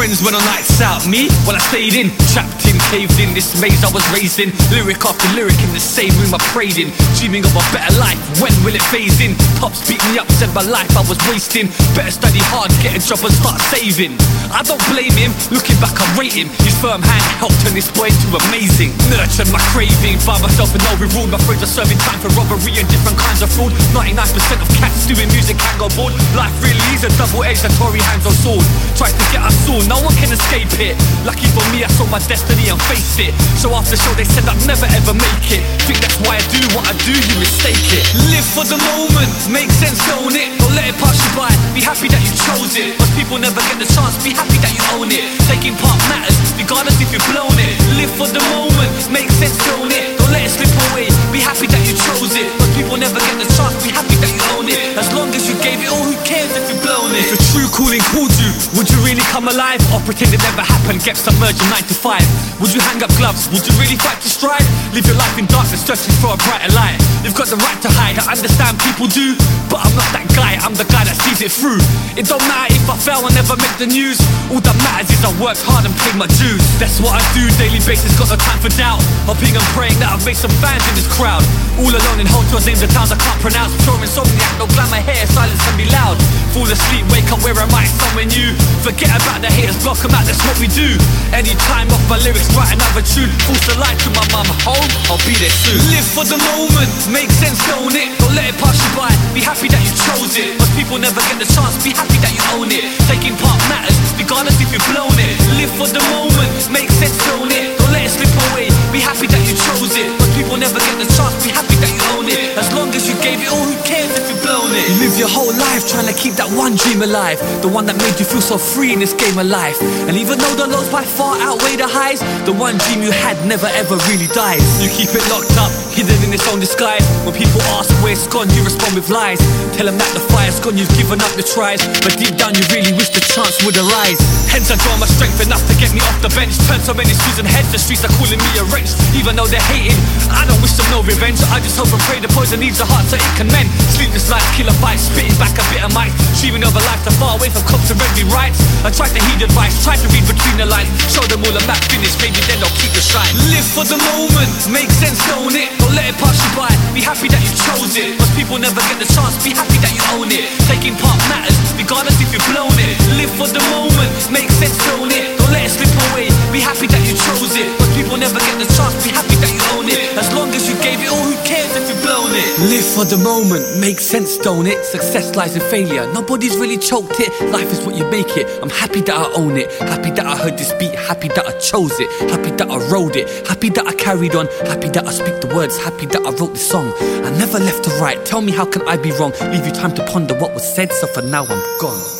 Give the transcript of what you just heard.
friends went on nights out. Me, well I stayed in, trapped in, caved in this maze I was raised in. Lyric after lyric in the same room I prayed in, dreaming of a better life. When will it phase in? Pops beat me up, said my life I was wasting. Better study hard, get a job and start saving. I don't blame him, looking back I rate him. His firm hand helped turn this boy into amazing. Nurtured my craving, by myself and no reward. My friends are serving time for robbery and different kinds of fraud. 99% of cats doing music can't go bored. Life really is a double-edged Tory hands on sword. Tries to get us all, no one can escape it. Lucky for me I saw my destiny and faced it. Show after show they said I'd never ever make it. Think that's why I do what I do, you mistake it. Live for the moment, make sense, own it. Don't let it pass you by, be happy that you chose it. Most people never get the chance, be happy that you own it. Taking part matters, regardless if you've blown it. Live for the moment, make sense, own it. Don't let it slip away, be happy that you chose it. Most people never get the chance, be happy that you own it. As long as you gave it all, who cares if you've blown it? If a true calling called you, would you really come alive? Or pretend it never happened, get submerged in 9 to 5? Would you hang up gloves, would you really fight to strive? Live your life in darkness, searching for a brighter light. You've got the right to hide, I understand people do, but I'm not that guy, I'm the guy that sees it through. It don't matter if I fail, I never make the news. All that matters is I worked hard and paid my dues. That's what I do, daily basis, got no time for doubt. Hoping and praying that I've made some fans in this crowd. All alone in hotels, names of towns I can't pronounce. Pure insomniac, no glamour hair, silence can be loud. Fall asleep, wake up, where am I? Somewhere new. Forget about the haters, block them out, that's what we do. Any time off my lyrics, write another tune. False the light to my mum, home, I'll be there soon. Live for the moment, make sense, own it. Don't let it pass you by, be happy that you chose it. Most people never get the chance, be happy that you own it. Taking part matters, regardless if you've blown it. Live for the moment, make sense, own it. Don't let it slip away, be happy that you chose it. Most people never get the chance, be happy that you own it. As long as you gave it all, who cares if you've blown it? You live your whole life trying to keep that one dream alive, the one that made you feel so free in this game of life. And even though the lows by far outweigh the highs, the one dream you had never ever really dies. You keep it locked up, hidden in its own disguise. When people ask where it's gone, you respond with lies. Tell them that the fire's gone, you've given up the tries, but deep down you really wish the chance would arise. Hence I draw my strength enough to get me off the bench. Turn so many screws and heads, the streets are calling me a wrench. Even though they're hating, I don't wish them no revenge. I just hope and pray the poison leaves the heart so it can mend. Sleepless nights, killer bites, spitting back a bit of mic. Dreaming of a life so far away from cops and every rights. I tried to heed advice, tried to read between the lines. Show them all a map finish, maybe then they'll keep the shine. Live for the moment, make sense, own it. Don't let it pass you by, be happy that you chose it. Most people never get the chance, be happy that you own it. Taking part matters, regardless if you've blown it. Live for the moment, make sense, own it. Don't let it slip away, be happy that you chose it. Most people never get the chance, be happy that you own it. As long as you gave it all, who cares if you've blown it? Live for the moment, make sense, don't it? Success lies in failure, nobody's really choked it. Life is what you make it, I'm happy that I own it. Happy that I heard this beat, happy that I chose it. Happy that I wrote it, happy that I carried on. Happy that I speak the words, happy that I wrote this song. I never left to right, tell me how can I be wrong? Leave you time to ponder what was said, so for now I'm gone.